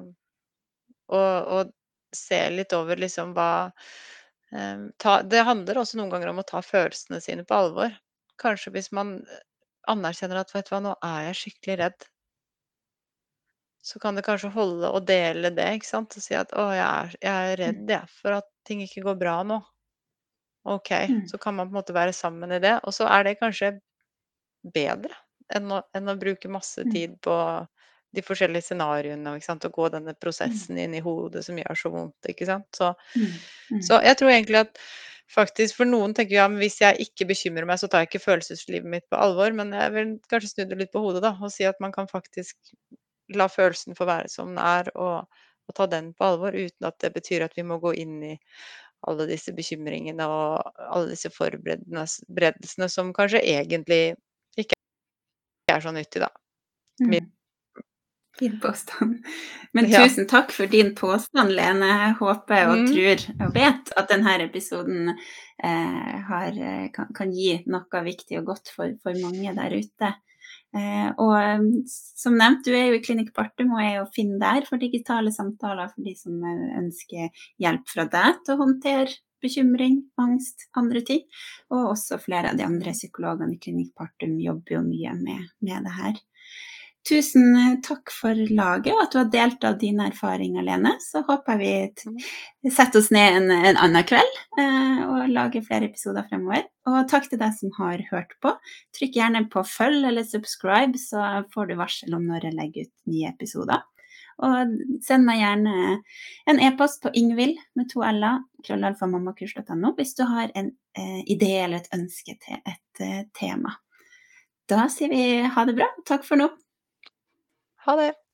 og og se litt over liksom hva, eh, ta det handler også noen ganger om å ta følelsene sine på alvor. Kanskje hvis man, eh, anerkjenner at vet du hva, nå er jeg skikkelig redd. så kan det kanskje holde å dele det, ikke sant? Og si at å, jeg er, jeg er Mm. redd jeg, for at ting ikke går bra nå. Ok, Mm. så kan man på en måte være sammen i det. Og så er det kanskje bedre enn å, enn å bruke masse Mm. tid på de forskjellige scenarioene, ikke sant? Og gå denne Mm. prosessen inn i hodet som gjør så vondt, ikke sant? Så, Mm. Mm. så jeg tror egentlig at faktisk for noen tenker ja, men hvis jeg ikke bekymrer meg, så tar jeg ikke følelseslivet mitt på alvor. Men jeg vil kanskje snu det litt på hodet da, og si at man kan faktisk la følelsen få være som den er, og, og ta den på alvor, uten at det betyr at vi må gå inn i alle disse bekymringene og alle disse forberedelsene som kanskje egentlig ikke er så nyttig, da. Mm. Fin påstand. Men Ja. tusen takk for din påstand, Lene. Jeg håper og Mm. tror og vet at denne episoden eh, har, kan, kan gi noe viktig og godt for, for mange der ute. Eh, og eh, som nevnt, du er jo i Klinikk Partum og er å finne der for digitale samtaler for de som ønsker hjelp fra deg til å håndtere bekymring, angst, andre ting. Og også flere av de andre psykologene i Klinikk Partum jobber jo mye med, med det her. Tusen takk for laget, og at du har delt av dine erfaringer, Lene. Så håper vi t- setter oss ned en, en annen kveld eh, og lager flere episoder fremover. Og takk til deg som har hørt på. Trykk gjerne på følg eller subscribe, så får du varsel om når jeg legger ut nye episoder. Og send meg gjerne en e-post på Ingvild med to l-er, krøllalfa mammakurs punktum no, hvis du har en eh, idé eller et ønske til et eh, tema. Da sier vi ha det bra, takk for nå. Ha det.